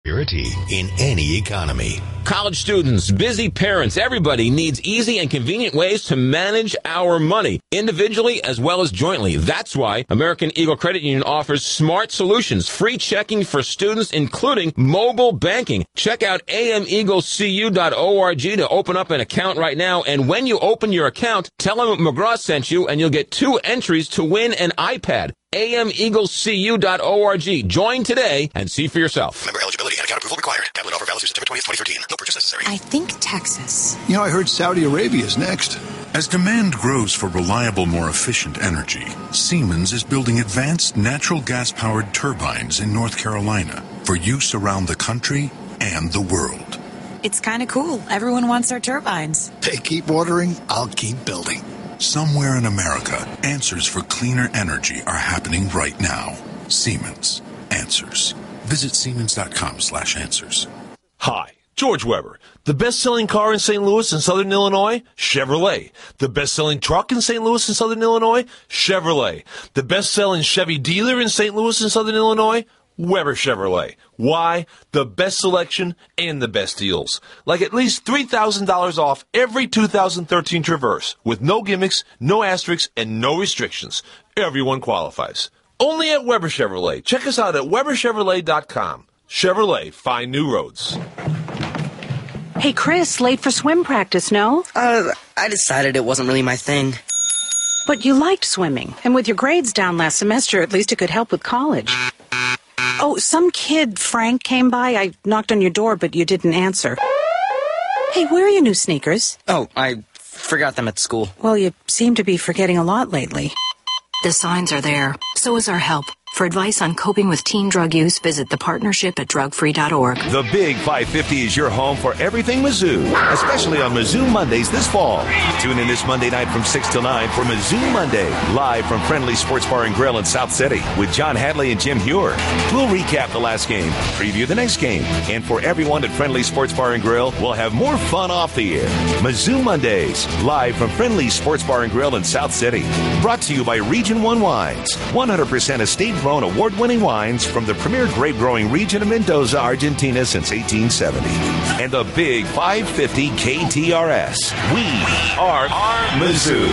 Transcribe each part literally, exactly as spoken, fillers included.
Security in any economy. College students, busy parents, everybody needs easy and convenient ways to manage our money, individually as well as jointly. That's why American Eagle Credit Union offers smart solutions, free checking for students, including mobile banking. Check out a m eagle c u dot org to open up an account right now. And when you open your account, tell them McGraw sent you, and you'll get two entries to win an iPad. a m eagle c u dot org. Join today and see for yourself. Member eligibility and account approval required. Tablet offer valid through September twentieth, twenty thirteen. No purchase necessary. I think Texas. You know, I heard Saudi Arabia's next. As demand grows for reliable, more efficient energy, Siemens is building advanced natural gas-powered turbines in North Carolina for use around the country and the world. It's kind of cool. Everyone wants our turbines. They keep ordering, I'll keep building. Somewhere in America, answers for cleaner energy are happening right now. Siemens. Answers. Visit siemens.com slash answers. Hi, George Weber. The best-selling car in Saint Louis and Southern Illinois? Chevrolet. The best-selling truck in Saint Louis and Southern Illinois? Chevrolet. The best-selling Chevy dealer in Saint Louis and Southern Illinois? Weber Chevrolet. Why? The best selection and the best deals. Like at least three thousand dollars off every two thousand thirteen Traverse, with no gimmicks, no asterisks, and no restrictions. Everyone qualifies. Only at Weber Chevrolet. Check us out at weber chevrolet dot com. Chevrolet, find new roads. Hey, Chris, late for swim practice, no? Uh, I decided it wasn't really my thing. But you liked swimming, and with your grades down last semester, at least it could help with college. Oh, some kid, Frank, came by. I knocked on your door, but you didn't answer. Hey, where are your new sneakers? Oh, I forgot them at school. Well, you seem to be forgetting a lot lately. The signs are there. So is our help. For advice on coping with teen drug use, visit the partnership at drug free dot org. The Big five fifty is your home for everything Mizzou, especially on Mizzou Mondays this fall. Tune in this Monday night from six till nine for Mizzou Monday, live from Friendly Sports Bar and Grill in South City with John Hadley and Jim Huer. We'll recap the last game, preview the next game, and for everyone at Friendly Sports Bar and Grill, we'll have more fun off the air. Mizzou Mondays, live from Friendly Sports Bar and Grill in South City. Brought to you by Region one Wines, one hundred percent estate-grown award-winning wines from the premier grape-growing region of Mendoza, Argentina since eighteen seventy. And the Big five fifty K T R S. We are Mizzou.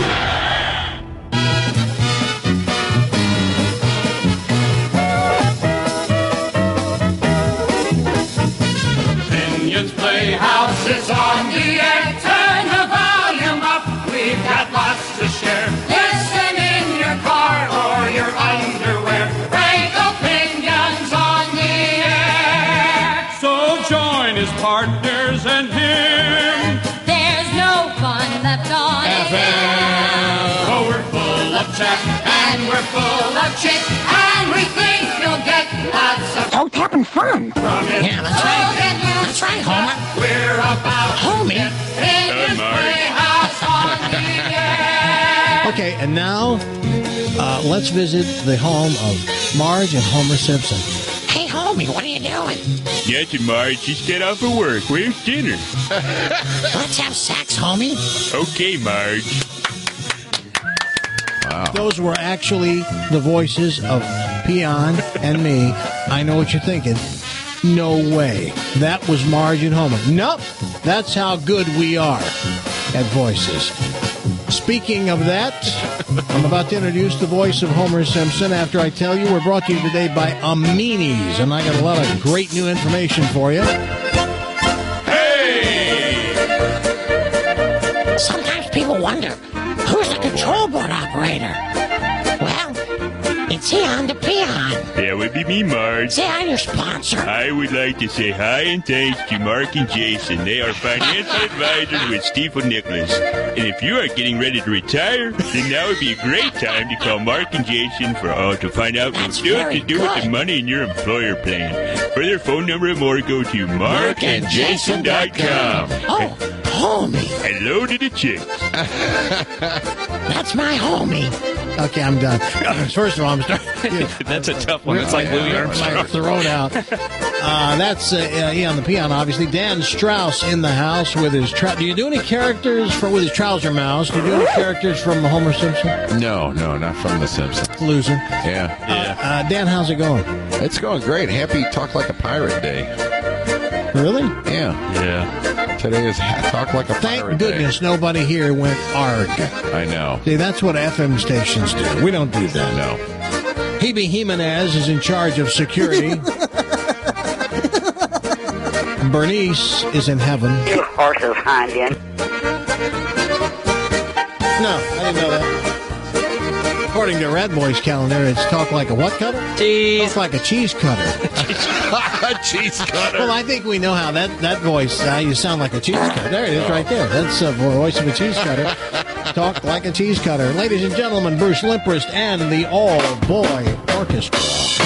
Pinion's Playhouse is on the air. Turn the volume up. We've got lots to share. Listen in your car or your underwear. Frank Opinions on the air. So join his partners and him. There's no fun left on F M. Oh, we're full of chat and we're full of chit, and we think you'll get lots of toe tapping fun. From it. Yeah, that's right. That's right, Homer. We're about Homie. Pinion's Playhouse on the air. Okay, and now uh, let's visit the home of Marge and Homer Simpson. Hey, homie, what are you doing? Nothing, Marge. Just get off of work. Where's dinner? Let's have sex, homie. Okay, Marge. Wow. Those were actually the voices of Peon and me. I know what you're thinking. No way. That was Marge and Homer. Nope. That's how good we are at voices. Speaking of that, I'm about to introduce the voice of Homer Simpson. After I tell you, we're brought to you today by Amini's, and I got a lot of great new information for you. Hey! Sometimes people wonder, who's the control board operator? Well, it's Eon the Peon. That would be me, Marge. Say hi to your sponsor. I would like to say hi and thanks to Mark and Jason. They are financial advisors with Stifel Nicholas. And if you are getting ready to retire, then now would be a great time to call Mark and Jason for uh, to find out what to do good. with the money in your employer plan. For their phone number and more, go to mark and jason dot com. Oh, homie. Hello to the chicks. That's my homie. Okay, I'm done. First of all, I'm starting. That's a tough one. It's like Louis Armstrong. Thrown out. Uh, that's uh, Eon the Peon, obviously. Dan Strauss in the house with his. Trou- do you do any characters for with his trouser mouse? Do you do any characters from Homer Simpson? No, no, not from The Simpsons. Loser. Yeah. Uh, uh, Dan, how's it going? It's going great. Happy Talk Like a Pirate Day. Really? Yeah. Yeah. Today is ha- Talk Like a Thank Pirate goodness nobody here went arg. Day. I know. See, that's what F M stations do. We don't do that. No. Hebe Jimenez is in charge of security. Bernice is in heaven. You horses, Indian. No, I didn't know that. According to Red Boy's calendar, it's Talk Like a what cutter? Cheese. Talk like a cheese cutter. Cheese cutter. Well, I think we know how that, that voice, how you sound like a cheese cutter. There it is right there. That's the voice of a cheese cutter. Talk like a cheese cutter. Ladies and gentlemen, Bruce Limprist and the all-boy orchestra.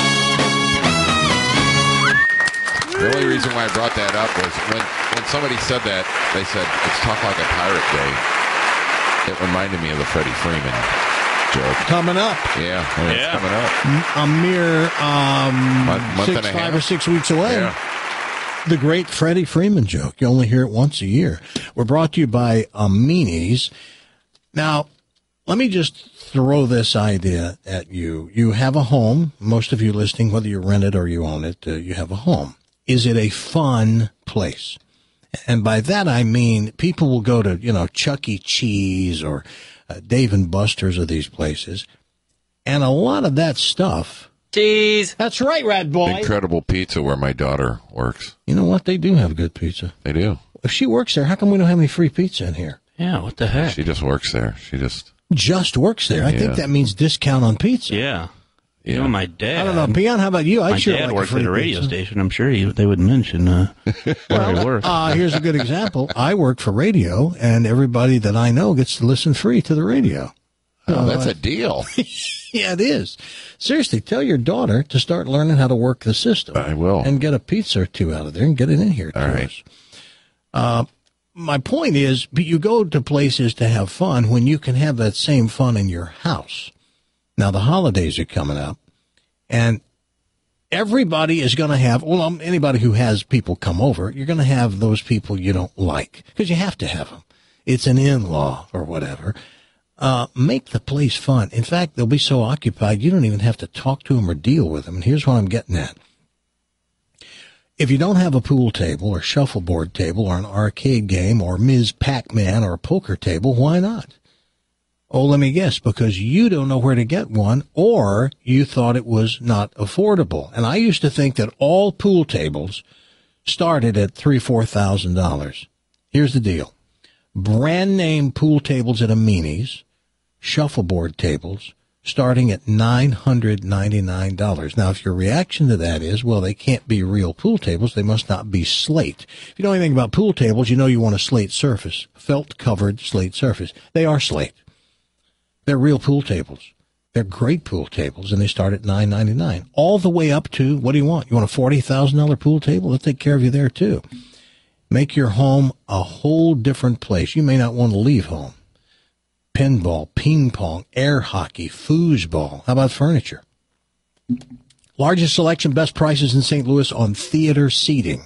The only reason why I brought that up was when, when somebody said that, they said, it's Talk Like a Pirate Day. It reminded me of the Freddie Freeman joke. Coming up. Yeah, I mean, Yeah. it's coming up. A mere um, Month, month six, and a five half. or six weeks away. Yeah. The great Freddie Freeman joke. You only hear it once a year. We're brought to you by Amini's. Now, let me just throw this idea at you. You have a home. Most of you listening, whether you rent it or you own it, uh, you have a home. Is it a fun place? And by that I mean people will go to, you know, Chuck E. Cheese or uh, Dave and Buster's or these places. And a lot of that stuff. Cheese. That's right, Rat Boy. Incredible Pizza where my daughter works. You know what? They do have good pizza. They do. If she works there, how come we don't have any free pizza in here? Yeah, what the heck? She just works there. She just... Just works there. I Yeah. think that means discount on pizza. Yeah. You Yeah. know, my dad. I don't know. Peon, how about you? I My sure dad like works a free at a radio pizza. station. I'm sure he, they would mention uh, where he works. Uh, here's a good example. I work for radio, and everybody that I know gets to listen free to the radio. Oh, that's Uh, a deal. Yeah, it is. Seriously, tell your daughter to start learning how to work the system. I will. And get a pizza or two out of there and get it in here to All right. us. Uh, my point is, you go to places to have fun when you can have that same fun in your house. Now, the holidays are coming up, and everybody is going to have, well, um, anybody who has people come over, you're going to have those people you don't like, because you have to have them. It's an in-law or whatever. Uh, make the place fun. In fact, they'll be so occupied, you don't even have to talk to them or deal with them. And here's what I'm getting at. If you don't have a pool table or shuffleboard table or an arcade game or Miz Pac-Man or a poker table, why not? Oh, let me guess, because you don't know where to get one or you thought it was not affordable. And I used to think that all pool tables started at three thousand dollars, four thousand dollars. Here's the deal. Brand name pool tables at Amini's, shuffleboard tables, starting at nine hundred ninety-nine dollars. Now, if your reaction to that is, well, they can't be real pool tables, they must not be slate. If you know anything about pool tables, you know you want a slate surface, felt-covered slate surface. They are slate. They're real pool tables. They're great pool tables, and they start at nine ninety-nine, all the way up to, what do you want? You want a forty thousand dollars pool table? They'll take care of you there, too. Make your home a whole different place. You may not want to leave home. Pinball, ping pong, air hockey, foosball. How about furniture? Largest selection, best prices in Saint Louis on theater seating.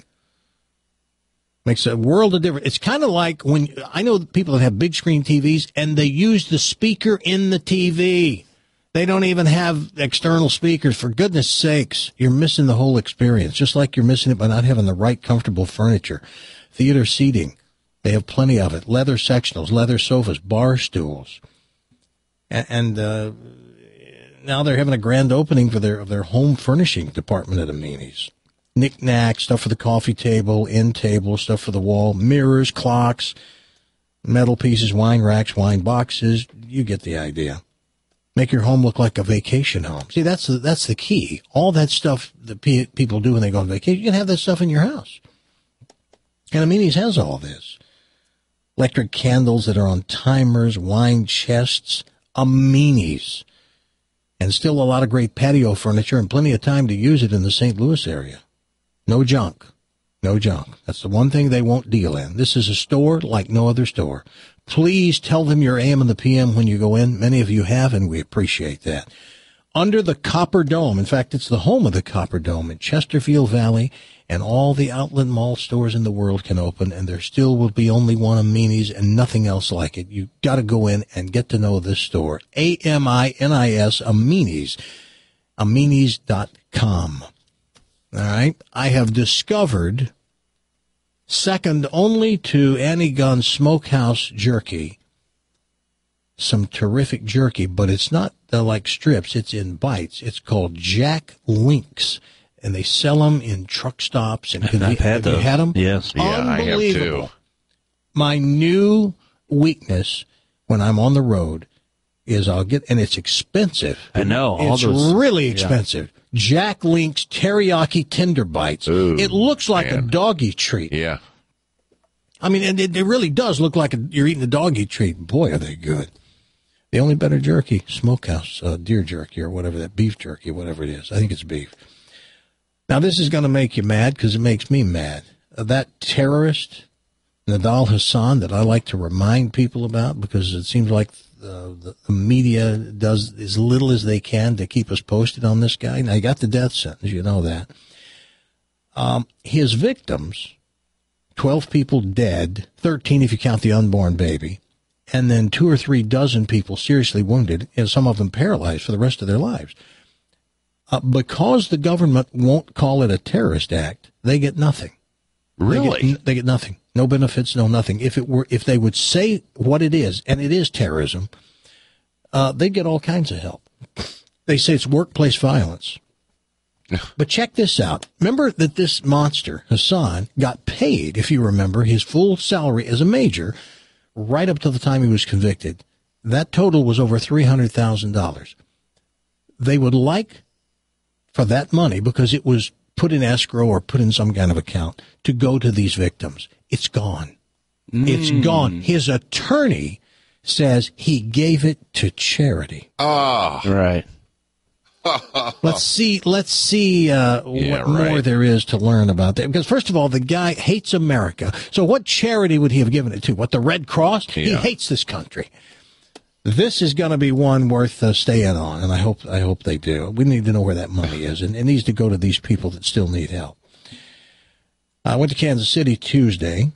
Makes a world of difference. It's kind of like when, I know people that have big screen T Vs and they use the speaker in the T V. They don't even have external speakers. For goodness sakes, you're missing the whole experience, just like you're missing it by not having the right comfortable furniture. Theater seating. They have plenty of it. Leather sectionals, leather sofas, bar stools. And uh, now they're having a grand opening for their, of their home furnishing department at Amini's. Knick-knack, stuff for the coffee table, end table, stuff for the wall, mirrors, clocks, metal pieces, wine racks, wine boxes. You get the idea. Make your home look like a vacation home. See, that's the, that's the key. All that stuff that pe- people do when they go on vacation, you can have that stuff in your house. And Amini's has all this. Electric candles that are on timers, wine chests, Amini's. And still a lot of great patio furniture and plenty of time to use it in the Saint Louis area. No junk. No junk. That's the one thing they won't deal in. This is a store like no other store. Please tell them your A M and the P M when you go in. Many of you have, and we appreciate that. Under the Copper Dome. In fact, it's the home of the Copper Dome in Chesterfield Valley, and all the outlet mall stores in the world can open, and there still will be only one Amini's and nothing else like it. You've got to go in and get to know this store. A M I N I S, Amini's, Aminis dot com. All right. I have discovered second only to Annie Gunn's Smokehouse Jerky. Some terrific jerky, but it's not uh, like strips. It's in bites. It's called Jack Links, and they sell them in truck stops. And I've had have those. You had them? Yes. Yeah, I have Unbelievable. too. My new weakness when I'm on the road is I'll get, and it's expensive. I know. All It's those, really yeah. expensive. Jack Link's Teriyaki Tender Bites. Ooh, it looks like man. a doggy treat. Yeah. I mean, and it, it really does look like a, you're eating a doggy treat. Boy, are they good. The only better jerky, Smokehouse, uh, deer jerky or whatever, that beef jerky, whatever it is. I think it's beef. Now, this is going to make you mad because it makes me mad. Uh, that terrorist, Nidal Hasan, that I like to remind people about because it seems like uh, the, the media does as little as they can to keep us posted on this guy. Now, he got the death sentence, you know that. Um, his victims, twelve people dead, thirteen if you count the unborn baby, and then two or three dozen people seriously wounded, and some of them paralyzed for the rest of their lives. Uh, because the government won't call it a terrorist act, they get nothing. Really? They get, they get nothing. No benefits, no nothing. If it were, if they would say what it is, and it is terrorism, uh, they get all kinds of help. They say it's workplace violence. But check this out. Remember that this monster, Hassan, got paid, if you remember, his full salary as a major right up to the time he was convicted. That total was over three hundred thousand dollars. They would like for that money, because it was put in escrow or put in some kind of account, to go to these victims. It's gone. Mm. It's gone. His attorney says he gave it to charity. Oh. Right. let's see. Let's see uh, yeah, what right. more there is to learn about that. Because first of all, the guy hates America. So what charity would he have given it to? What, the Red Cross? Yeah. He hates this country. This is going to be one worth uh, staying on, and I hope I hope they do. We need to know where that money is, and it needs to go to these people that still need help. I went to Kansas City Tuesday.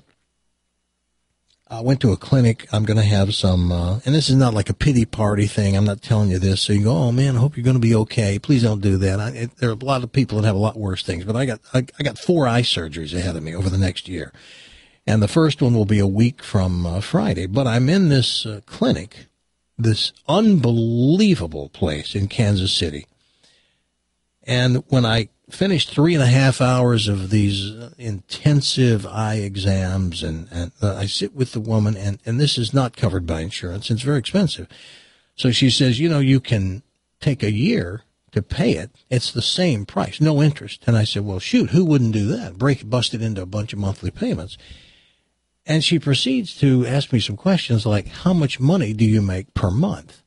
I went to a clinic. I'm going to have some, uh, and this is not like a pity party thing. I'm not telling you this so you go, oh man, I hope you're going to be okay. Please don't do that. I, it, there are a lot of people that have a lot worse things, but I got I, I got four eye surgeries ahead of me over the next year, and the first one will be a week from uh, Friday. But I'm in this uh, clinic, this unbelievable place in Kansas City, and when I finished three and a half hours of these intensive eye exams, and, and uh, I sit with the woman, and, and this is not covered by insurance. It's very expensive. So she says, you know, you can take a year to pay it. It's the same price, no interest. And I said, well, shoot, who wouldn't do that? Break, bust it into a bunch of monthly payments. And she proceeds to ask me some questions like, how much money do you make per month?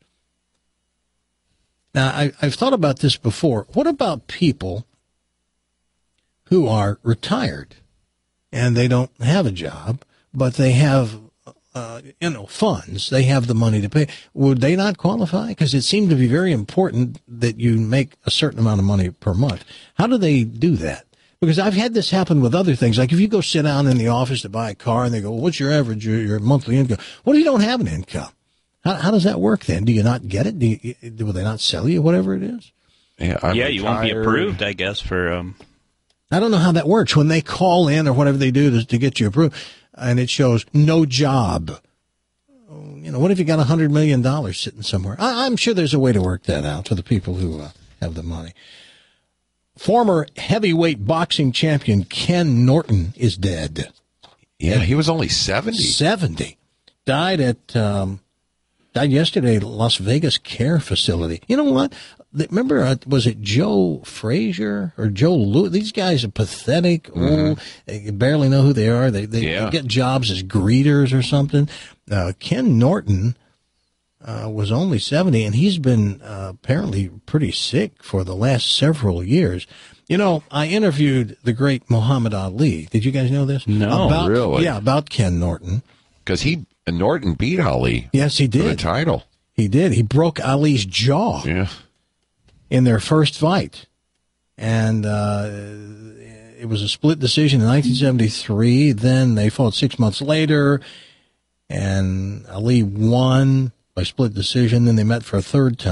Now, I, I've thought about this before. What about people who are retired and they don't have a job, but they have, uh, you know, funds, they have the money to pay? Would they not qualify? Because it seemed to be very important that you make a certain amount of money per month. How do they do that? Because I've had this happen with other things. Like if you go sit down in the office to buy a car and they go, well, what's your average, your, your monthly income? What if you don't have an income? How, how does that work then? Do you not get it? Do you, will they not sell you whatever it is? Yeah, I'm yeah you won't be approved, I guess, for... Um... I don't know how that works. When they call in or whatever they do to, to get you approved, and it shows no job. You know, what if you got one hundred million dollars sitting somewhere? I, I'm sure there's a way to work that out for the people who uh, have the money. Former heavyweight boxing champion Ken Norton is dead. Yeah, he was only seventy. seventy. Died at, um, died yesterday at Las Vegas Care Facility. You know what? Remember, uh, was it Joe Frazier or Joe Lewis? These guys are pathetic, mm-hmm. old. They barely know who they are. They, they, yeah. they get jobs as greeters or something. Uh, Ken Norton uh, was only seventy, and he's been uh, apparently pretty sick for the last several years. You know, I interviewed the great Muhammad Ali. Did you guys know this? No, about, really? Yeah, about Ken Norton. Because he Norton beat Ali. Yes, he did. For the title. He did. He broke Ali's jaw. Yeah. In their first fight. And uh, it was a split decision in nineteen seventy-three. Then they fought six months later, and Ali won by split decision. Then they met for a third time,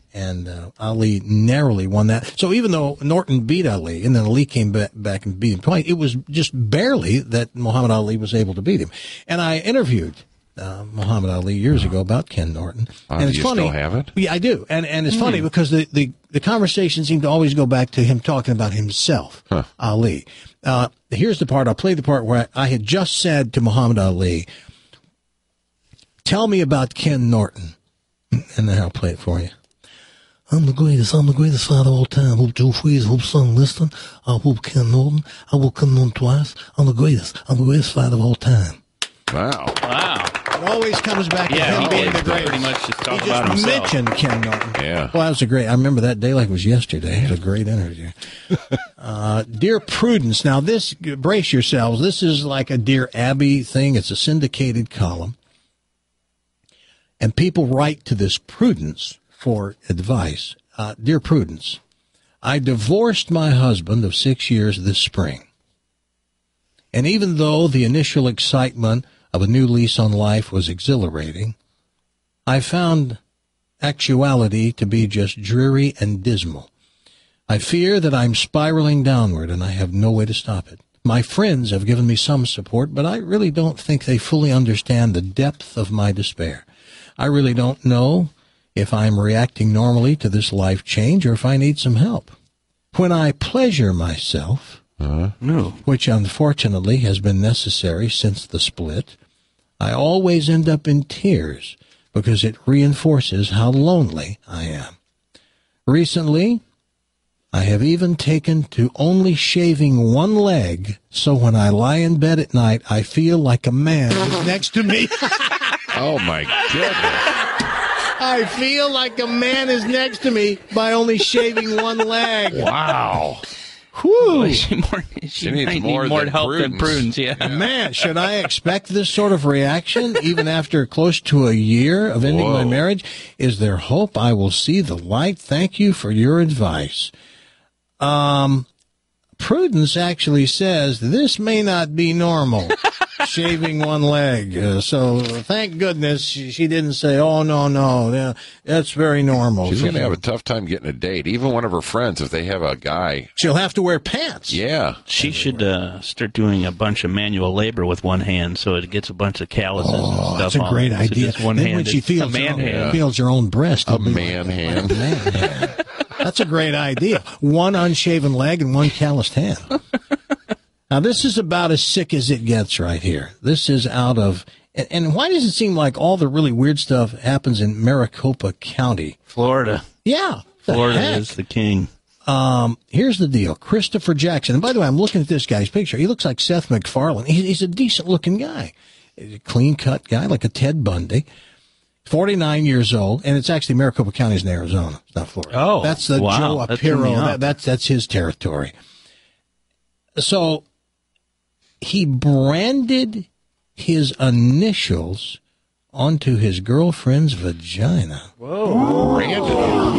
and uh, Ali narrowly won that. So even though Norton beat Ali, and then Ali came back, back and beat him twice, it was just barely that Muhammad Ali was able to beat him. And I interviewed uh, Muhammad Ali years ago about Ken Norton. Uh, and it's do you funny. still have it? Yeah, I do. And and it's Mm. funny because the, the, the conversation seemed to always go back to him talking about himself, Huh. Ali. Uh, here's the part. I'll play the part where I, I had just said to Muhammad Ali, tell me about Ken Norton. And then I'll play it for you. I'm the greatest. I'm the greatest fighter of all time. Hope Joe Freeze, hope Son Liston, I hope Ken Norton. I will Ken Norton twice. I'm the greatest. I'm the greatest fighter of all time. Wow. Wow. It always comes back to Yeah, him he being did the greatest. pretty much just talk he about just himself. mentioned Ken Norton. Yeah. Well, that was a great, I remember that day like it was yesterday. It was a great interview. uh, Dear Prudence, now this, brace yourselves, this is like a Dear Abby thing. It's a syndicated column. And people write to this Prudence for advice. Uh, Dear Prudence, I divorced my husband of six years this spring. And even though the initial excitement of a new lease on life was exhilarating, I found actuality to be just dreary and dismal. I fear that I'm spiraling downward and I have no way to stop it. My friends have given me some support, but I really don't think they fully understand the depth of my despair. I really don't know if I'm reacting normally to this life change or if I need some help. When I pleasure myself, uh, no. which unfortunately has been necessary since the split, I always end up in tears because it reinforces how lonely I am. Recently, I have even taken to only shaving one leg, so when I lie in bed at night, I feel like a man is next to me. Oh, my goodness. I feel like a man is next to me by only shaving one leg. Wow. Whew. Well, she more, she She needs might more need more than help Prudence. than Prudence, yeah. Man, should I expect this sort of reaction even after close to a year of ending Whoa. my marriage? Is there hope I will see the light? Thank you for your advice. Um, Prudence actually says this may not be normal, shaving one leg. Uh, so thank goodness she, she didn't say, oh, no, no, yeah, that's very normal. She's for going to him. have a tough time getting a date. Even one of her friends, if they have a guy. She'll have to wear pants. Yeah. She should uh, start doing a bunch of manual labor with one hand so it gets a bunch of calluses and Oh, stuff that's a on great it. So idea. just one Then hand when she is feels, a man her, hand. feels her own breast, A it'll be man like, hand. a man hand. That's a great idea. One unshaven leg and one calloused hand. Now, this is about as sick as it gets right here. This is out of, and, and why does it seem like all the really weird stuff happens in Maricopa County? Florida. Yeah. the Florida heck? is the king. Um, here's the deal. Christopher Jackson. And by the way, I'm looking at this guy's picture. He looks like Seth MacFarlane. He, he's a decent looking guy. He's a clean cut guy, like a Ted Bundy. forty-nine years old, and it's actually Maricopa County's in Arizona. It's not Florida. Oh, that's the wow. Joe That threw me Apiro. off. That, that's that's his territory. So he branded his initials onto his girlfriend's vagina. Whoa! Branded.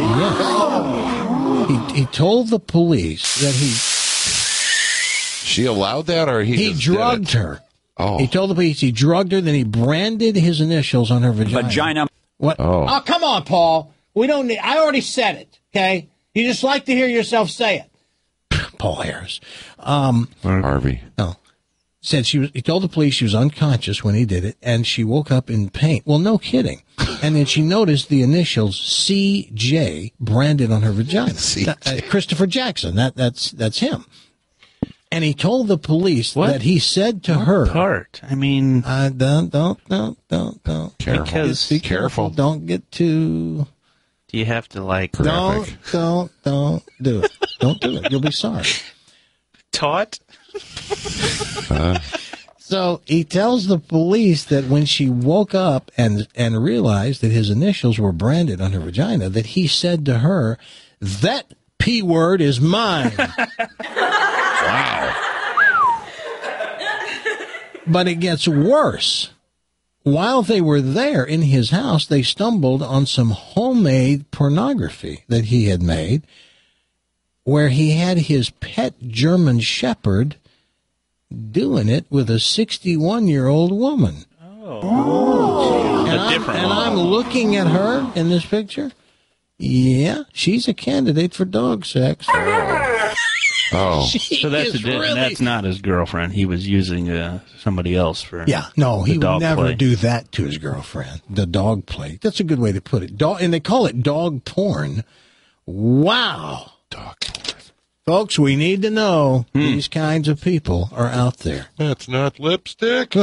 Yes. He he told the police that he She allowed that, or he he just drugged did it? her. Oh. He told the police he drugged her, then he branded his initials on her vagina. Vagina. What? Oh. Oh, come on, Paul. We don't need. I already said it. Okay. You just like to hear yourself say it. Paul Harris. Um, Harvey. No. Said she was. He told the police she was unconscious when he did it, and she woke up in pain. Well, no kidding. And then she noticed the initials C J branded on her vagina. C J. That- uh, Christopher Jackson. That that's that's him. And he told the police What? that he said to What her, part? I mean, I don't, don't, don't, don't, don't. Careful. Because- Be Careful. Don't get too. do you have to like Don't, Graphic. don't, don't do it. Don't do it. You'll be sorry. taught? Uh, So he tells the police that when she woke up and and realized that his initials were branded on her vagina, that he said to her, "That P word is mine." wow. But it gets worse. While they were there in his house, they stumbled on some homemade pornography that he had made, where he had his pet German Shepherd doing it with a sixty-one-year-old woman. Oh. And, A I'm, different and one. I'm looking at her in this picture. Yeah, she's a candidate for dog sex. Oh, so that's a, really... that's not his girlfriend. He was using uh, somebody else for yeah. No, he would never play. do that to his girlfriend. The dog play. That's a good way to put it. Dog, and they call it dog porn. Wow, dog porn. Folks, we need to know hmm. these kinds of people are out there. That's not lipstick.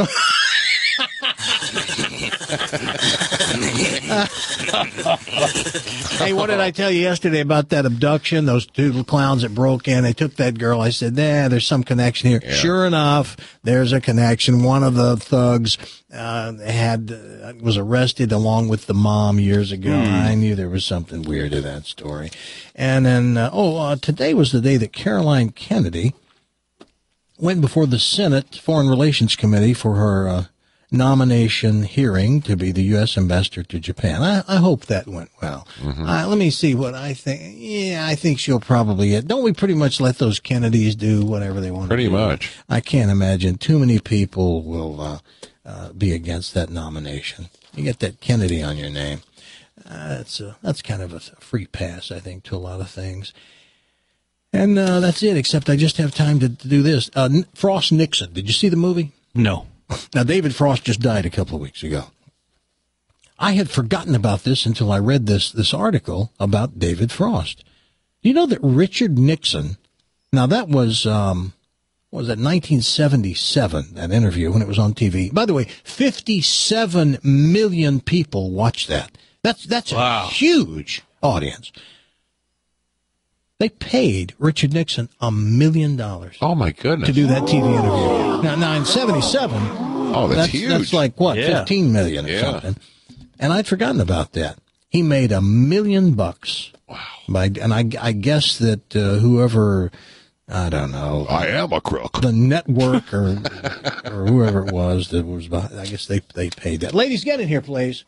Hey, what did I tell you yesterday about that abduction? Those two clowns that broke in, they took that girl. I said, nah, there's some connection here. Yeah. Sure enough, there's a connection. One of the thugs uh, had uh, was arrested along with the mom years ago. Mm. I knew there was something weird to that story. And then, uh, oh, uh, today was the day that Caroline Kennedy went before the Senate Foreign Relations Committee for her uh, nomination hearing to be the U S ambassador to Japan. I, I hope that went well. Mm-hmm. Uh, let me see what I think. Yeah, I think she'll probably get. Don't we pretty much let those Kennedys do whatever they want pretty to do? Pretty much. I can't imagine too many people will uh, uh, be against that nomination. You get that Kennedy on your name. Uh, that's, a, that's kind of a free pass, I think, to a lot of things. And uh, that's it, except I just have time to, to do this. Uh, Frost Nixon. Did you see the movie? No. Now, David Frost just died a couple of weeks ago. I had forgotten about this until I read this this article about David Frost. Do you know that Richard Nixon, now that was, um, what was that, nineteen seventy-seven, that interview when it was on T V. By the way, fifty-seven million people watched that. That's, that's wow. a huge audience. They paid Richard Nixon a million dollars. Oh, my goodness. To do that T V interview. Now, now in seventy-seven, oh, that's, that's huge. That's like, what, yeah. fifteen million or yeah. something. And I'd forgotten about that. He made a million bucks. Wow. By, and I, I guess that uh, whoever, I don't know. I am a crook. The network or or whoever it was that was behind, I guess they, they paid that. Ladies, get in here, please.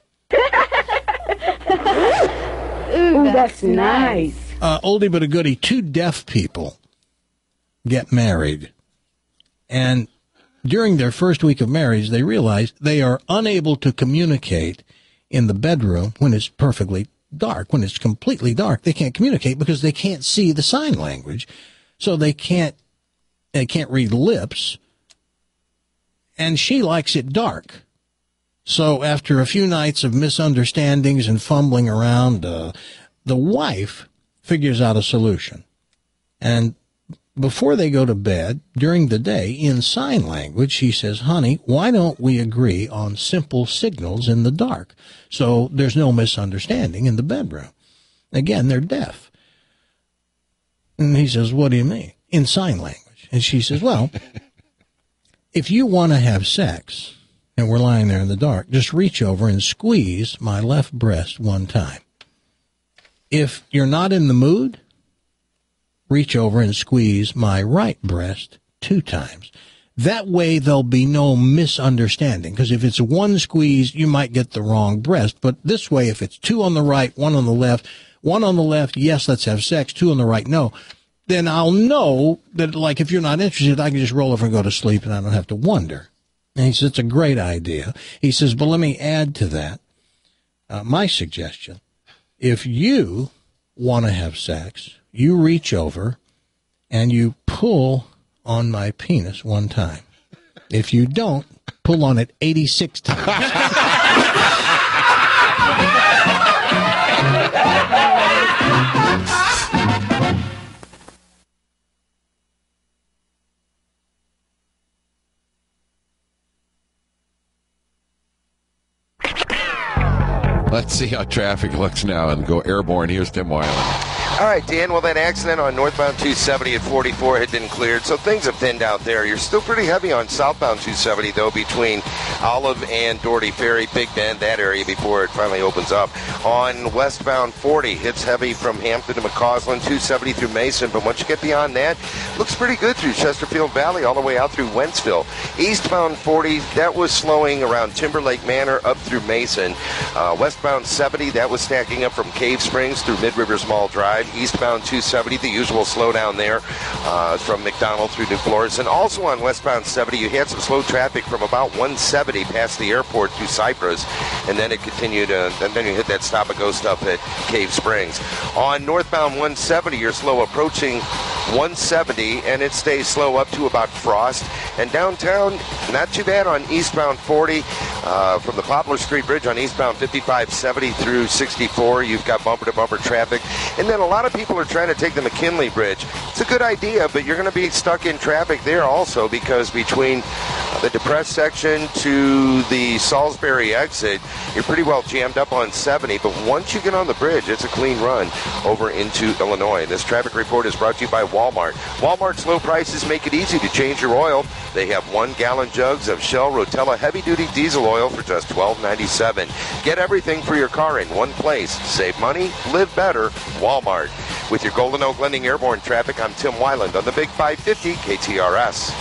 Ooh, that's nice. Uh, oldie but a goodie, two deaf people get married. And during their first week of marriage, they realize they are unable to communicate in the bedroom when it's perfectly dark. When it's completely dark, they can't communicate because they can't see the sign language. So they can't, they can't read lips. And she likes it dark. So after a few nights of misunderstandings and fumbling around, uh, the wife figures out a solution. And before they go to bed, during the day, in sign language, she says, honey, why don't we agree on simple signals in the dark so there's no misunderstanding in the bedroom? Again, they're deaf. And he says, what do you mean? In sign language. And she says, well, if you want to have sex and we're lying there in the dark, just reach over and squeeze my left breast one time. If you're not in the mood, reach over and squeeze my right breast two times. That way there'll be no misunderstanding, because if it's one squeeze, you might get the wrong breast. But this way, if it's two on the right, one on the left, one on the left, yes, let's have sex, two on the right, no, then I'll know that, like, if you're not interested, I can just roll over and go to sleep and I don't have to wonder. And he says, it's a great idea. He says, but let me add to that uh, my suggestion. If you want to have sex, you reach over and you pull on my penis one time. If you don't, pull on it eighty-six times. Let's see how traffic looks now and go airborne. Here's Tim Weiland. All right, Dan, well, that accident on northbound two seventy at forty-four had been cleared, so things have thinned out there. You're still pretty heavy on southbound two seventy, though, between Olive and Doherty Ferry, Big Bend, that area before it finally opens up. On westbound forty, it's heavy from Hampton to McCausland, two seventy through Mason, but once you get beyond that, looks pretty good through Chesterfield Valley all the way out through Wentzville. Eastbound forty, that was slowing around Timberlake Manor up through Mason. Uh, westbound seventy, that was stacking up from Cave Springs through Mid-Rivers Mall Drive. Eastbound two seventy, the usual slowdown there uh, from McDonald through New Florissant. Also on westbound seventy, you had some slow traffic from about one seventy seventy past the airport to Cypress, and then it continued, uh, and then you hit that stop and go stuff at Cave Springs. On northbound one seventy, you're slow approaching one seventy, and it stays slow up to about Frost. And downtown, not too bad on eastbound forty, uh, from the Poplar Street Bridge on eastbound fifty-five seventy through sixty-four. You've got bumper-to-bumper traffic. And then a lot of people are trying to take the McKinley Bridge. It's a good idea, but you're going to be stuck in traffic there also, because between the depressed section to the Salisbury exit, you're pretty well jammed up on seventy. But once you get on the bridge, it's a clean run over into Illinois. This traffic report is brought to you by Walmart. Walmart's low prices make it easy to change your oil. They have one-gallon jugs of Shell Rotella heavy-duty diesel oil for just twelve ninety-seven. Get everything for your car in one place. Save money, live better. Walmart. With your Golden Oak Lending Airborne traffic, I'm Tim Weiland on the Big five fifty K T R S.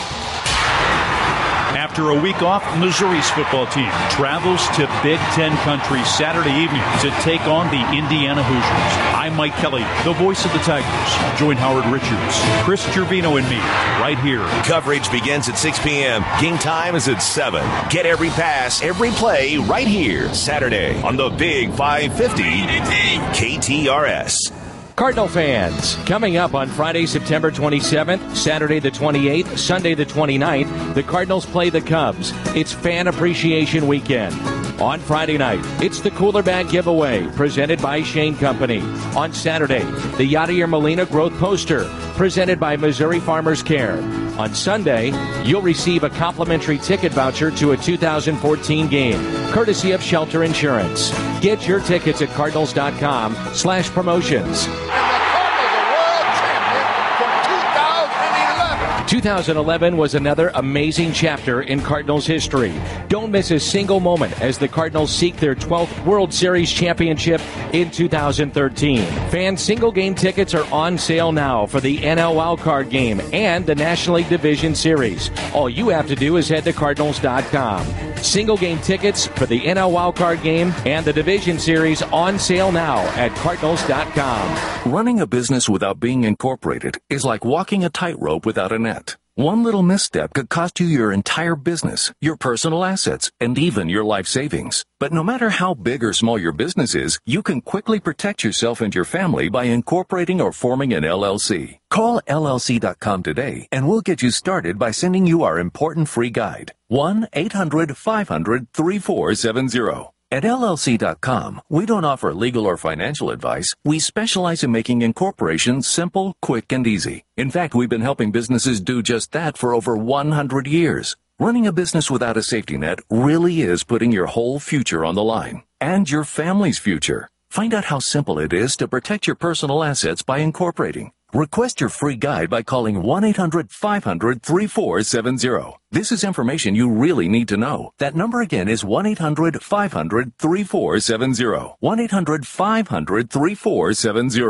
After a week off, Missouri's football team travels to Big Ten country Saturday evening to take on the Indiana Hoosiers. I'm Mike Kelly, the voice of the Tigers. Join Howard Richards, Chris Gervino, and me right here. Coverage begins at six p.m. Game time is at seven. Get every pass, every play right here Saturday on the Big five fifty K T R S. Cardinal fans, coming up on Friday, September twenty-seventh, Saturday the twenty-eighth, Sunday the twenty-ninth, the Cardinals play the Cubs. It's Fan Appreciation Weekend. On Friday night, it's the Cooler Bag Giveaway, presented by Shane Company. On Saturday, the Yadier Molina Growth Poster, presented by Missouri Farmers Care. On Sunday, you'll receive a complimentary ticket voucher to a two thousand fourteen game, courtesy of Shelter Insurance. Get your tickets at cardinals.com slash promotions. two thousand eleven was another amazing chapter in Cardinals history. Don't miss a single moment as the Cardinals seek their twelfth World Series championship in two thousand thirteen. Fan single game tickets are on sale now for the N L Wildcard game and the National League Division Series. All you have to do is head to cardinals dot com. Single game tickets for the N L Wildcard game and the Division Series on sale now at cardinals dot com. Running a business without being incorporated is like walking a tightrope without a net. One little misstep could cost you your entire business, your personal assets, and even your life savings. But no matter how big or small your business is, you can quickly protect yourself and your family by incorporating or forming an L L C. Call L L C dot com today, and we'll get you started by sending you our important free guide. one eight hundred five hundred thirty-four seventy. At L L C dot com, we don't offer legal or financial advice. We specialize in making incorporations simple, quick, and easy. In fact, we've been helping businesses do just that for over one hundred years. Running a business without a safety net really is putting your whole future on the line. And your family's future. Find out how simple it is to protect your personal assets by incorporating. Request your free guide by calling one eight hundred five hundred thirty-four seventy. This is information you really need to know. That number again is one eight hundred five hundred thirty-four seventy. one eight hundred five hundred thirty-four seventy.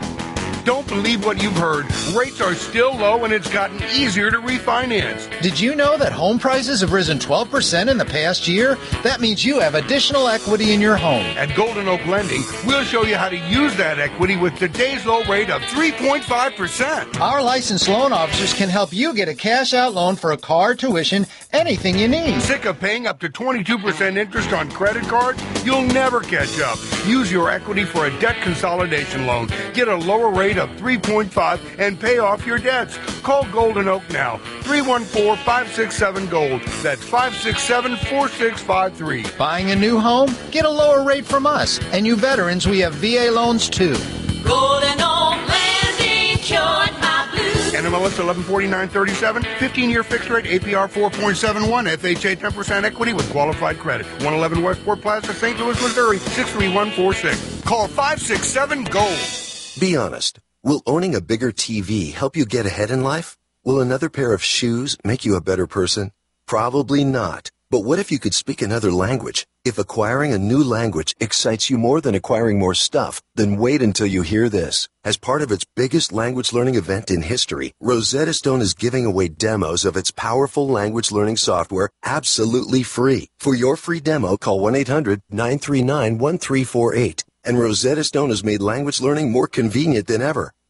Don't believe what you've heard. Rates are still low and it's gotten easier to refinance. Did you know that home prices have risen twelve percent in the past year? That means you have additional equity in your home. At Golden Oak Lending, we'll show you how to use that equity with today's low rate of three point five percent. Our licensed loan officers can help you get a cash-out loan for a car, tuition, anything you need. Sick of paying up to twenty-two percent interest on credit cards? You'll never catch up. Use your equity for a debt consolidation loan. Get a lower rate of three point five and pay off your debts. Call Golden Oak now. three one four, five six seven, GOLD. That's five six seven, four six five three. Buying a new home? Get a lower rate from us. And you veterans, we have V A loans too. Golden Oak Lending cured my blues. N M L S eleven forty-nine thirty-seven, fifteen-year fixed rate, A P R four point seven one, F H A ten percent equity with qualified credit. one eleven Westport Plaza, Saint Louis, Missouri, six three one four six. Call five six seven, GOLD. Be honest. Will owning a bigger T V help you get ahead in life? Will another pair of shoes make you a better person? Probably not. But what if you could speak another language? If acquiring a new language excites you more than acquiring more stuff, then wait until you hear this. As part of its biggest language learning event in history, Rosetta Stone is giving away demos of its powerful language learning software absolutely free. For your free demo, call one eight hundred nine three nine one three four eight. And Rosetta Stone has made language learning more convenient than ever.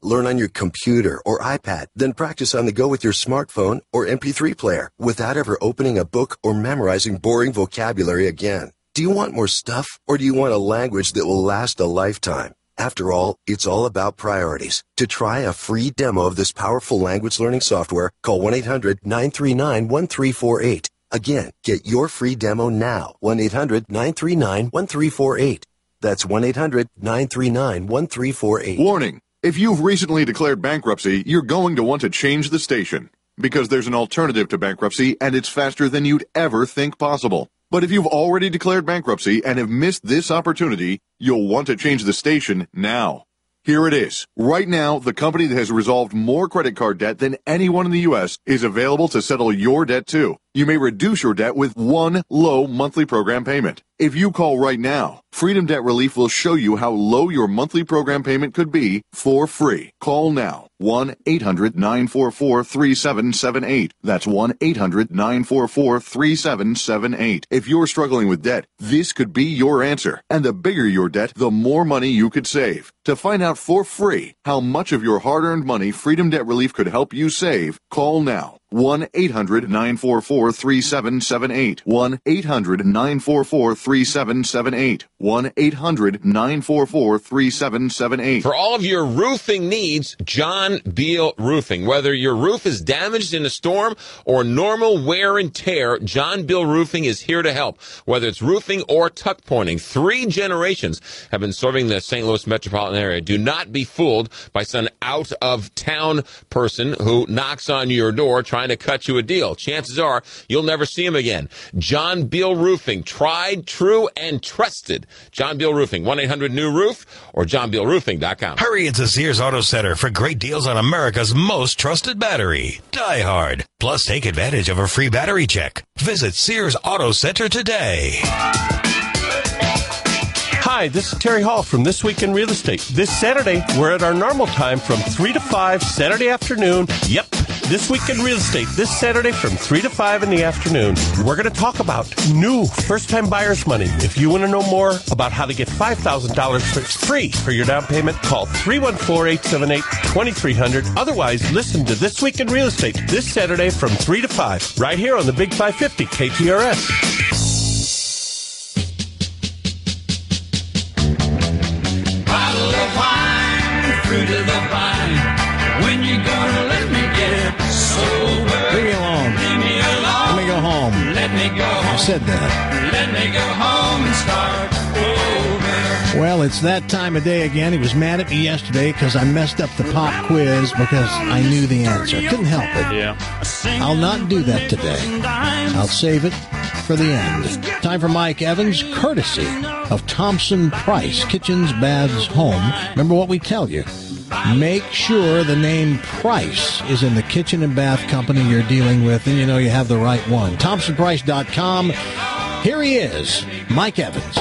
Learn on your computer or iPad, then practice on the go with your smartphone or M P three player without ever opening a book or memorizing boring vocabulary again. Do you want more stuff, or do you want a language that will last a lifetime? After all, it's all about priorities. To try a free demo of this powerful language learning software, call one eight hundred nine three nine one three four eight. Again, get your free demo now. one eight hundred nine three nine one three four eight. That's one eight hundred nine three nine one three four eight. Warning. If you've recently declared bankruptcy, you're going to want to change the station, because there's an alternative to bankruptcy, and it's faster than you'd ever think possible. But if you've already declared bankruptcy and have missed this opportunity, you'll want to change the station now. Here it is. Right now, the company that has resolved more credit card debt than anyone in the U S is available to settle your debt too. You may reduce your debt with one low monthly program payment. If you call right now, Freedom Debt Relief will show you how low your monthly program payment could be for free. Call now. one eight hundred nine four four three seven seven eight. That's one eight hundred nine four four three seven seven eight. If you're struggling with debt, this could be your answer. And the bigger your debt, the more money you could save. To find out for free how much of your hard-earned money Freedom Debt Relief could help you save, call now. one eight hundred nine four four three seven seven eight. one eight hundred nine four four three seven seven eight. one eight hundred nine four four three seven seven eight. For all of your roofing needs, John Beal Roofing. Whether your roof is damaged in a storm or normal wear and tear, John Beal Roofing is here to help. Whether it's roofing or tuck pointing, three generations have been serving the Saint Louis metropolitan area. Do not be fooled by some out-of-town person who knocks on your door trying to cut you a deal. Chances are you'll never see him again. John Beal Roofing, tried, true, and trusted. John Beal Roofing, one eight hundred new roof or john beal roofing dot com. Hurry into Sears Auto Center for great deals on America's most trusted battery, Die Hard. Plus, take advantage of a free battery check. Visit Sears Auto Center today. Hi, this is Terry Hall from This Week in Real Estate. This Saturday, we're at our normal time from three to five, Saturday afternoon. Yep, This Week in Real Estate, this Saturday from three to five in the afternoon. We're going to talk about new first-time buyer's money. If you want to know more about how to get five thousand dollars for free for your down payment, call three one four, eight seven eight, two three zero zero. Otherwise, listen to This Week in Real Estate this Saturday from three to five, right here on the Big five fifty K T R S. Fruit of the vine, when you gonna let me get sober? Leave me alone. Leave me alone. Let me go home. Let me go home. I said that. Let me go home and start over. Well, it's that time of day again. He was mad at me yesterday because I messed up the pop quiz because I knew the answer. Couldn't help it. Yeah. I'll not do that today. I'll save it for the end. Time for Mike Evans, courtesy of Thompson Price, Kitchens, Baths, Home. Remember what we tell you. Make sure the name Price is in the kitchen and bath company you're dealing with, and you know you have the right one. Thompson Price dot com. Here he is, Mike Evans.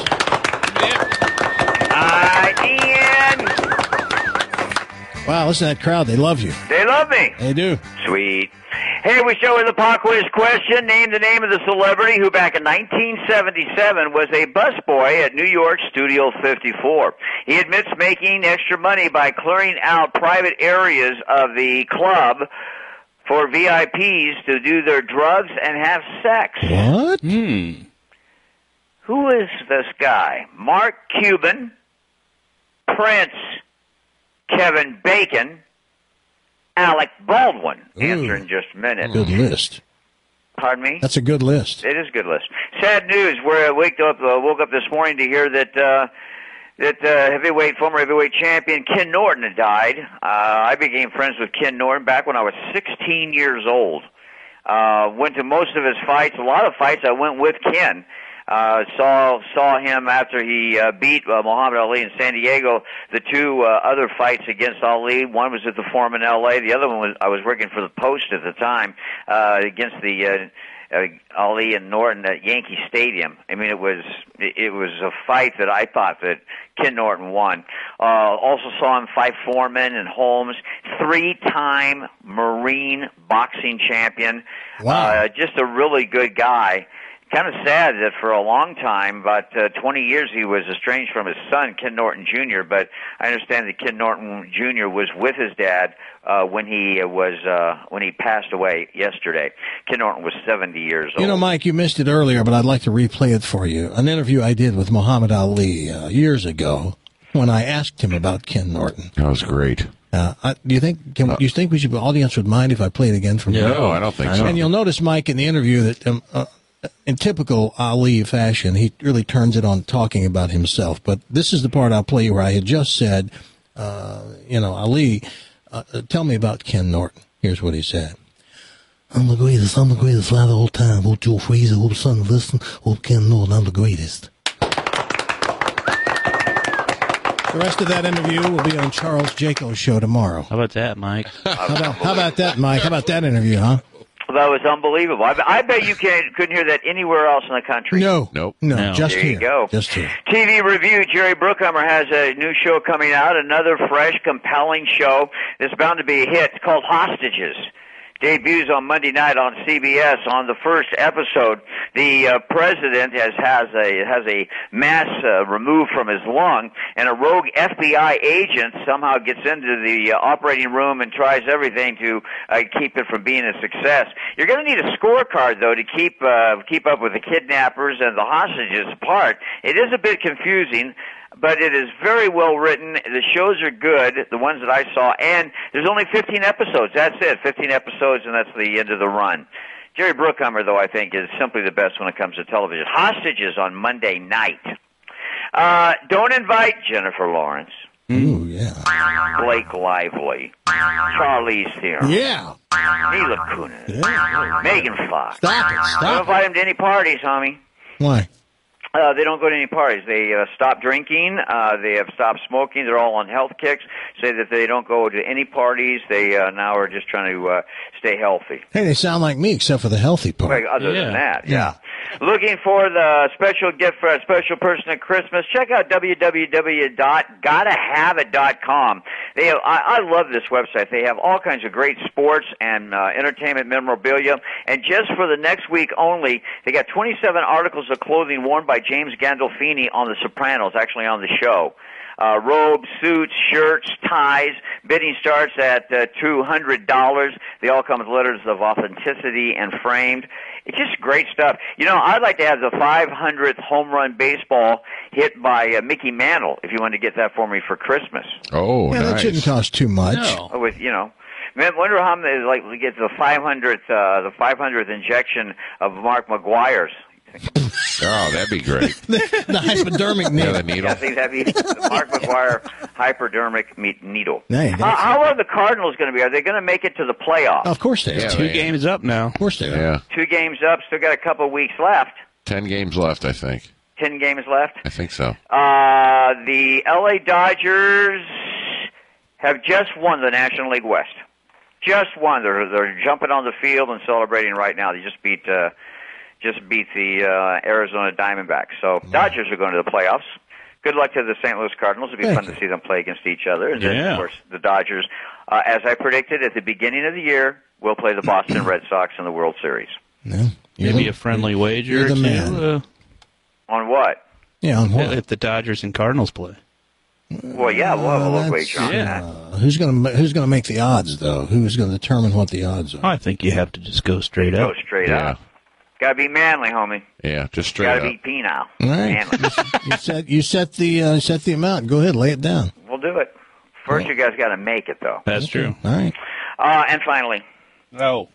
Hi, Ian. Wow, listen to that crowd. They love you. They love me. They do. Sweet. Hey, we show with the pop quiz question. Name the name of the celebrity who back in nineteen seventy-seven was a busboy at New York Studio fifty-four. He admits making extra money by clearing out private areas of the club for V I Ps to do their drugs and have sex. What? Hmm. Who is this guy? Mark Cuban, Prince, Kevin Bacon, Alec Baldwin. Ooh. Answer in just a minute. Good list. Pardon me? That's a good list. It is a good list. Sad news. We woke up, uh, woke up this morning to hear that uh, that uh, heavyweight, former heavyweight champion Ken Norton had died. Uh, I became friends with Ken Norton back when I was sixteen years old. Uh, went to most of his fights. A lot of fights I went with Ken. Uh, saw saw him after he uh, beat uh, Muhammad Ali in San Diego. The two uh, other fights against Ali, one was at the Forum in L A. The other one was I was working for the Post at the time uh, against the uh, uh, Ali and Norton at Yankee Stadium. I mean, it was it, it was a fight that I thought that Ken Norton won. Uh, also saw him fight Foreman and Holmes, three-time Marine boxing champion. Wow. Uh, just a really good guy. kind of sad that for a long time, about uh, twenty years, he was estranged from his son, Ken Norton Junior But I understand that Ken Norton Junior was with his dad uh, when he uh, was uh, when he passed away yesterday. Ken Norton was seventy years old. You know, Mike, you missed it earlier, but I'd like to replay it for you. An interview I did with Muhammad Ali uh, years ago when I asked him about Ken Norton. That was great. Uh, I, do you think? Can, Uh, do you think we should? The audience would mind if I play it again from No, you? I don't think so. And you'll notice, Mike, in the interview that, um, uh, in typical Ali fashion, he really turns it on talking about himself. But this is the part I'll play you where I had just said, uh, you know, Ali, uh, tell me about Ken Norton. Here's what he said. I'm the greatest. I'm the greatest of all time. Hope Joe Frazier, hope Sonny Liston, hope Ken Norton. I'm the greatest. The rest of that interview will be on Charles Jaco's show tomorrow. How about that, Mike? How about, how about that, Mike? How about that interview, huh? That was unbelievable. I, I bet you can't, couldn't hear that anywhere else in the country. No. Nope. No, No. just There here. you go. Just here. T V review, Jerry Bruckheimer has a new show coming out, another fresh, compelling show that's bound to be a hit. It's called Hostages. Debuts on Monday night on C B S. On the first episode, the uh, president has has a has a mass uh, removed from his lung, and a rogue F B I agent somehow gets into the uh, operating room and tries everything to uh, keep it from being a success. You're going to need a scorecard though to keep uh, keep up with the kidnappers and the hostages apart. It is a bit confusing, but it is very well written. The shows are good, the ones that I saw, and there's only fifteen episodes. That's it, fifteen episodes, and that's the end of the run. Jerry Bruckheimer, though, I think is simply the best when it comes to television. Hostages on Monday night. Uh, don't invite Jennifer Lawrence. Ooh, yeah. Blake Lively. Charlize Theron. Yeah. Mila Kunis. Yeah. Megan Fox. Stop it. Don't Stop it. invite them to any parties, homie. Why? Uh, they don't go to any parties. They uh, stop drinking. Uh, they have stopped smoking. They're all on health kicks. Say that they don't go to any parties. They uh, now are just trying to uh, stay healthy. Hey, they sound like me, except for the healthy part. Well, other Yeah. than that, yeah. Looking for the special gift for a special person at Christmas? Check out w w w dot gotta have it dot com. They have, I, I love this website. They have all kinds of great sports and uh, entertainment memorabilia. And just for the next week only, they got twenty-seven articles of clothing worn by James Gandolfini on The Sopranos, actually on the show. Uh, robes, suits, shirts, ties. Bidding starts at uh, two hundred dollars. They all come with letters of authenticity and framed. It's just great stuff. You know, I'd like to have the five hundredth home run baseball hit by uh, Mickey Mantle, if you want to get that for me for Christmas. Oh, yeah, nice. that shouldn't cost too much. No. With, you know, man, wonder how many, like, we get the five hundredth, uh, the five hundredth injection of Mark McGuire's. Oh, that'd be great. the, the hypodermic needle. Yeah, the needle. I think that'd be the Mark McGuire hypodermic me- needle. Hey, how, that's- how are the Cardinals going to be? Are they going to make it to the playoffs? Of course they are. Yeah, Two man. games up now. Of course they are. Yeah. Two games up, still got a couple of weeks left. Ten games left, I think. Ten games left. I think so. Uh, the L A Dodgers have just won the National League West. Just won. They're they're jumping on the field and celebrating right now. They just beat uh, just beat the uh, Arizona Diamondbacks. So Dodgers are going to the playoffs. Good luck to the Saint Louis Cardinals. It'll be Thank fun you. to see them play against each other. And then, Yeah. of course, the Dodgers, uh, as I predicted at the beginning of the year, will play the Boston Red Sox in the World Series. No, you're Maybe the- a friendly wager you're or the two. man. Uh, On what? Yeah, on what? if the Dodgers and Cardinals play. Well, yeah, we'll have a Uh, little that's, wager on yeah. that. uh, who's going to who's going to make the odds though? Who's going to determine what the odds are? I think you have to just go straight Go up. straight Yeah. up. Got to be manly, homie. Yeah, just straight Got up. to be penile. All right. Manly. you set you set the uh, set the amount. Go ahead, lay it down. We'll do it. First, you guys got to make it, though. That's true. All right. Uh, and finally, No.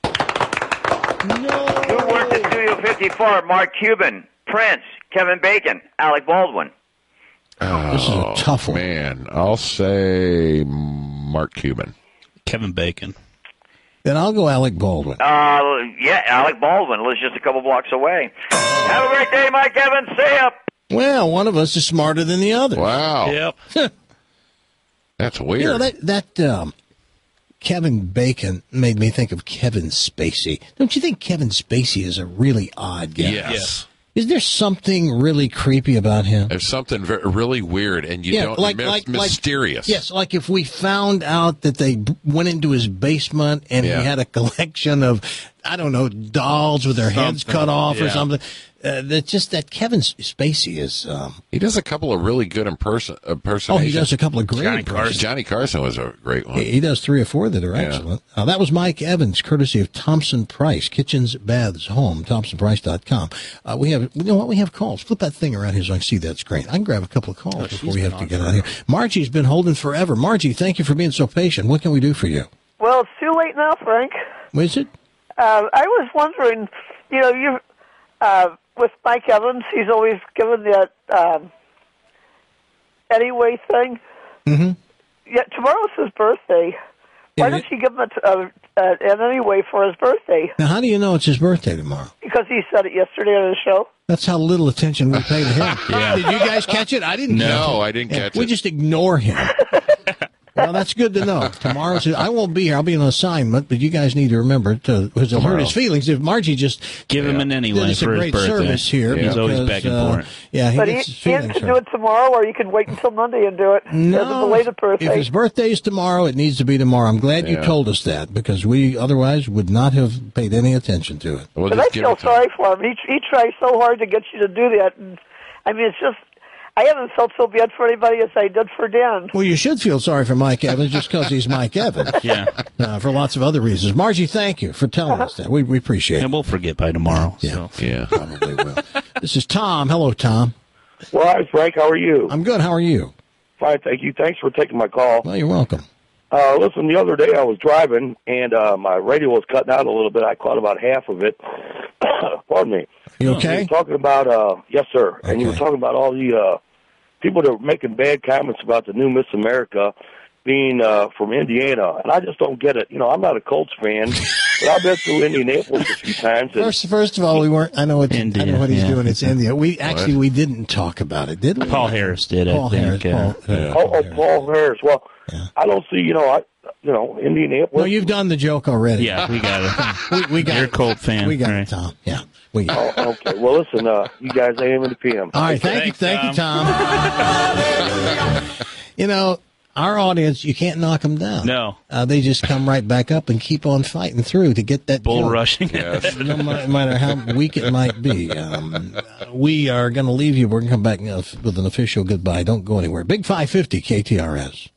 who worked at Studio fifty-four? Mark Cuban, Prince, Kevin Bacon, Alec Baldwin. Oh, This is a tough one. Man, I'll say Mark Cuban. Kevin Bacon. Then I'll go Alec Baldwin. Uh, yeah, Alec Baldwin lives just a couple blocks away. Have a great day, Mike Evans. See ya. Well, one of us is smarter than the other. Wow. Yep. That's weird. You know, that, that um, Kevin Bacon made me think of Kevin Spacey. Don't you think Kevin Spacey is a really odd guy? Yes. Is there something really creepy about him? There's something very, really weird, and you Yeah, don't like- mis- like- like- mysterious. Yes, like if we found out that they b- went into his basement and Yeah. he had a collection of, I don't know, dolls with their heads Something, cut off or yeah. something. Uh, that just that Kevin Spacey is. Um, He does a couple of really good imperson- impersonations. Oh, he does a couple of great Johnny impressions. Carson. Johnny Carson was a great one. He, he does three or four that are Yeah. excellent. Uh, that was Mike Evans, courtesy of Thompson Price, Kitchens, Baths, Home, thompson price dot com. Uh, we have, you know what, we have calls. Flip that thing around here so I can see that screen. I can grab a couple of calls Oh, before she's we have been to on get out forever. of here. Margie's been holding forever. Margie, thank you for being so patient. What can we do for you? Well, it's too late now, Frank. Is it? Uh, I was wondering, you know, you uh, with Mike Evans, he's always given that um, anyway thing. Mm-hmm. Yeah, tomorrow's his birthday. Why don't you give him a, a, a, an anyway for his birthday? Now, how do you know it's his birthday tomorrow? Because he said it yesterday on the show. That's how little attention we pay to him. Yeah. Did you guys catch it? I didn't catch it. No, I didn't Yeah, catch we it. just ignore him. Well, that's good to know. Tomorrow's, I won't be here. I'll be on assignment, but you guys need to remember to, because it'll hurt Tomorrow. his feelings if Margie just Give him yeah, an anyway did us a for his great birthday. service here. Yeah. He's always because, begging uh, for it. Yeah, he but he, gets his he has feelings to hurt. do it tomorrow, or you can wait until Monday and do it as a No, belated if birthday. his birthday is tomorrow, it needs to be tomorrow. I'm glad you Yeah. told us that because we otherwise would not have paid any attention to it. We'll But I just give feel it to him. sorry for him. He he tries so hard to get you to do that, and I mean, it's just I haven't felt so bad for anybody as I did for Dan. Well, you should feel sorry for Mike Evans just because he's Mike Evans. Yeah. Uh, for lots of other reasons. Margie, thank you for telling us that. We, we appreciate it. And we'll forget by tomorrow. Yeah. So. Yeah. Probably will. This is Tom. Hello, Tom. Well, hi, Frank. How are you? I'm good. How are you? Fine, thank you. Thanks for taking my call. Well, you're welcome. Uh, listen, the other day I was driving, and uh, my radio was cutting out a little bit. I caught about half of it. Pardon me. You okay? You were talking about, uh, yes, sir. And you were Okay. talking about all the uh, people that were making bad comments about the new Miss America being uh, from Indiana. And I just don't get it. You know, I'm not a Colts fan, but I've been through Indianapolis a few times. And First, first of all, we weren't. I know it's. India, I know what he's yeah. doing. It's India. We actually we didn't talk about it, did we? Paul Harris did, I Paul think. Harris. uh, Paul, uh, oh, Paul oh, Harris. Paul Harris. Well, I don't see, you know, I, you know, Indianapolis. No, you've done the joke already. Yeah, we got it. we, we got You're a it. Colt fan. We got right. it, Tom. Yeah, we got it. Oh, okay. Well, listen, uh, you guys A M and the P M. All right, thank Thanks, you, thank you, Tom. You know, our audience, you can't knock them down. No. Uh, they just come right back up and keep on fighting through to get that Bull joke. rushing. Yes. No ma- matter how weak it might be. Um, we are going to leave you. We're going to come back uh, with an official goodbye. Don't go anywhere. Big five fifty K T R S.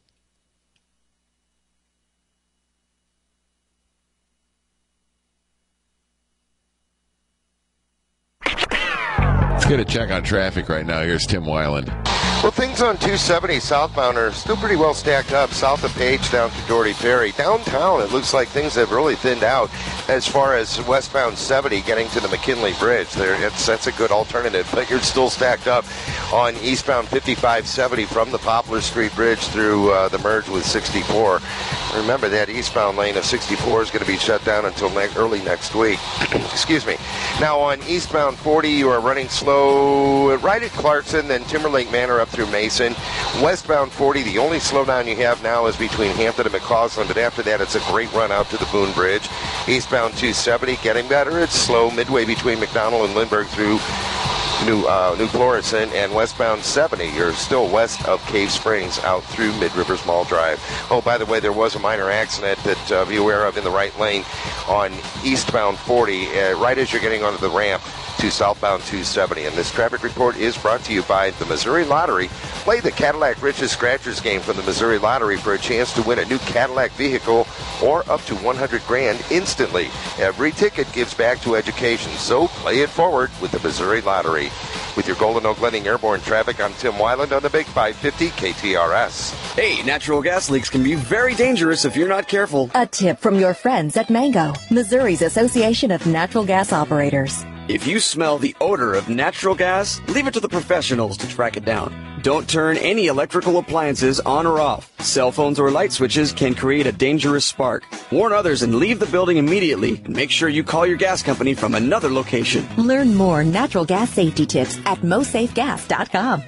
Let's get a check on traffic right now. Here's Tim Weiland. Well, things on two seventy southbound are still pretty well stacked up. South of Page down to Doherty Ferry. Downtown, it looks like things have really thinned out as far as westbound seventy getting to the McKinley Bridge. There, it's, that's a good alternative, but you're still stacked up on eastbound fifty-five seventy from the Poplar Street Bridge through uh, the merge with sixty-four. Remember, that eastbound lane of sixty-four is going to be shut down until ne- early next week. Excuse me. Now, on eastbound forty, you are running slow right at Clarkson, then Timberlake Manor up through Mason. Westbound forty, the only slowdown you have now is between Hampton and McCausland, but after that, it's a great run out to the Boone Bridge. Eastbound two seventy, getting better. It's slow midway between McDonald and Lindbergh through New uh, New Florissant, and westbound seventy, you're still west of Cave Springs out through Mid Rivers Mall Drive. Oh, by the way, there was a minor accident that uh, be aware of in the right lane on eastbound forty, uh, right as you're getting onto the ramp to southbound two seventy. And this traffic report is brought to you by the Missouri Lottery. Play the Cadillac Riches Scratchers game from the Missouri Lottery for a chance to win a new Cadillac vehicle or up to one hundred grand instantly. Every ticket gives back to education, so play it forward with the Missouri Lottery. With your Golden Oak Lending Airborne traffic, I'm Tim Weiland on the Big five fifty K T R S. Hey, natural gas leaks can be very dangerous if you're not careful. A tip from your friends at Mango, Missouri's Association of Natural Gas Operators. If you smell the odor of natural gas, leave it to the professionals to track it down. Don't turn any electrical appliances on or off. Cell phones or light switches can create a dangerous spark. Warn others and leave the building immediately. And make sure you call your gas company from another location. Learn more natural gas safety tips at mosafe gas dot com.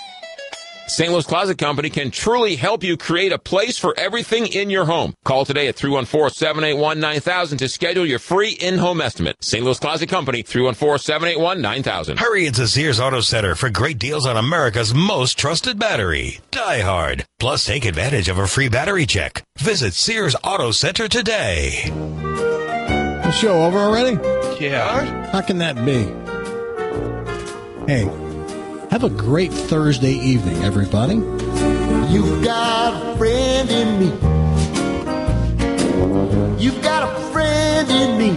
Saint Louis Closet Company can truly help you create a place for everything in your home. Call today at three one four, seven eight one, nine thousand to schedule your free in-home estimate. Saint Louis Closet Company, three one four, seven eight one, nine thousand. Hurry into Sears Auto Center for great deals on America's most trusted battery, Die Hard. Plus, take advantage of a free battery check. Visit Sears Auto Center today. show over already? Yeah. How can that be? Hey, have a great Thursday evening, everybody. You've got a friend in me. You've got a friend in me.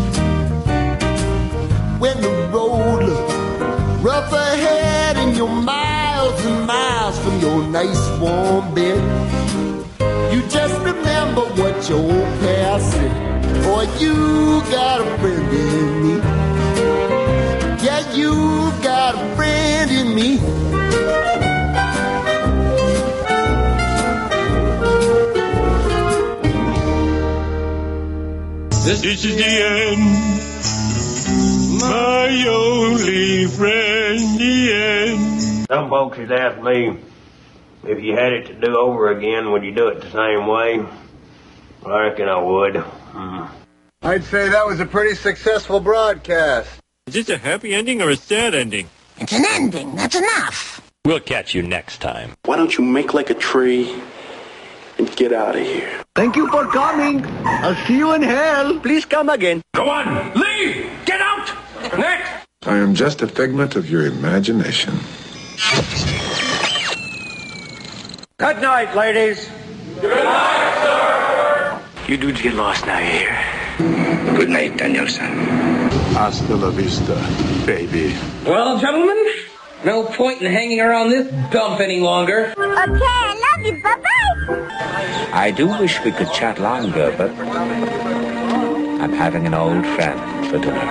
When the road looks rough ahead and you're miles and miles from your nice warm bed, you just remember what your old past said. Boy, you got a friend in me. Yeah, you got a friend in me. This, this is the end, my only friend, the end. Some folks has asked me if you had it to do over again, would you do it the same way? I reckon I would. Mm. I'd say that was a pretty successful broadcast. Is this a happy ending or a sad ending? It's an ending, that's enough. We'll catch you next time. Why don't you make like a tree and get out of here? Thank you for coming. I'll see you in hell. Please come again. Go on, leave! Get out! Next! I am just a figment of your imagination. Good night, ladies. Good night, sir! You dudes get lost now, you hear? Good night, Danielson. Hasta la vista, baby. Well, gentlemen, no point in hanging around this dump any longer. Okay, I love you. Bye-bye. I do wish we could chat longer, but I'm having an old friend for dinner.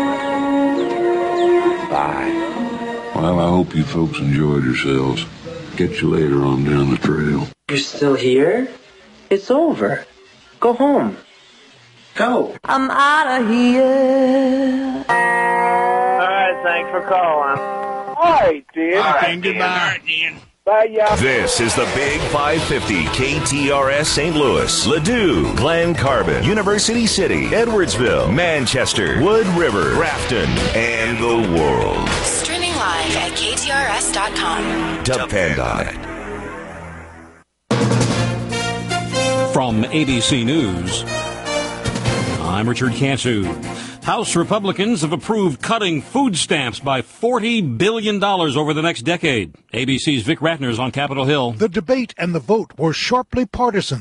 Bye. Well, I hope you folks enjoyed yourselves. Get you later on down the trail. You're still here? It's over. Go home. Go. I'm out of here. All right, thanks for calling. All right, Dan. All right, goodbye. Dan. Bye, y'all. This is the Big five fifty K T R S Saint Louis, Ladue, Glen Carbon, University City, Edwardsville, Manchester, Wood River, Grafton, and the world. Streaming live at K T R S dot com. Depend on it. From A B C News, I'm Richard Cantu. House Republicans have approved cutting food stamps by forty billion dollars over the next decade. A B C's Vic Ratner's on Capitol Hill. The debate and the vote were sharply partisan.